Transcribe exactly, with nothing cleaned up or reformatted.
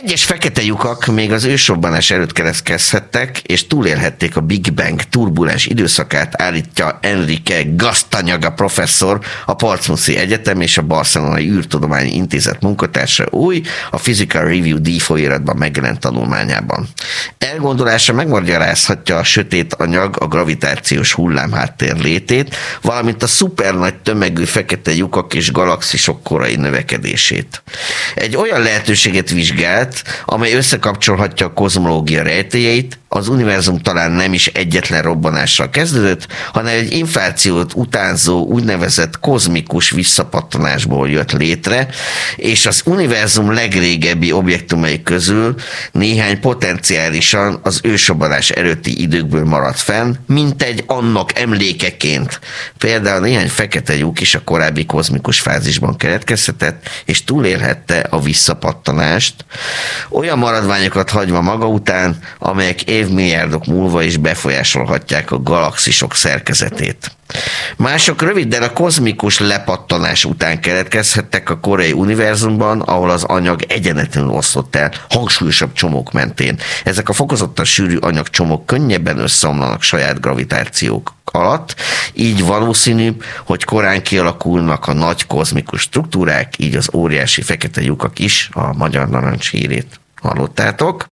Egyes fekete lyukak még az ősrobbanás előtt keletkezhettek, és túlélhették a Big Bang turbulens időszakát, állítja Enrique Gastañaga professzor, a Portsmouthi Egyetem és a Barcelonai űrtudományi intézet munkatársa új, a Physical Review díj folyóiratban megjelent tanulmányában. Elgondolása megmagyarázhatja a sötét anyag, a gravitációs hullámháttér létét, valamint a szupernagy tömegű fekete lyukak és galaxisok korai növekedését. Egy olyan lehetőséget vizsgál, amely összekapcsolhatja a kozmológia rejtélyeit. Az univerzum talán nem is egyetlen robbanással kezdődött, hanem egy inflációt utánzó úgynevezett kozmikus visszapattanásból jött létre, és az univerzum legrégebbi objektumai közül néhány potenciálisan az ősrobbanás előtti időkből maradt fenn, mint egy annak emlékeként. Például néhány fekete lyuk is a korábbi kozmikus fázisban keletkezhetett, és túlélhette a visszapattanást, olyan maradványokat hagyva maga után, amelyek évmilliárdok múlva is befolyásolhatják a galaxisok szerkezetét. Mások röviddel a kozmikus lepattanás után keletkezhettek a korai univerzumban, ahol az anyag egyenetlenül oszlott el hangsúlyosabb csomók mentén. Ezek a fokozottan sűrű anyagcsomók könnyebben összeomlanak saját gravitációk alatt, így valószínűbb, hogy korán kialakulnak a nagy kozmikus struktúrák, így az óriási fekete lyukak is, a magyar narancs hírét hallottátok.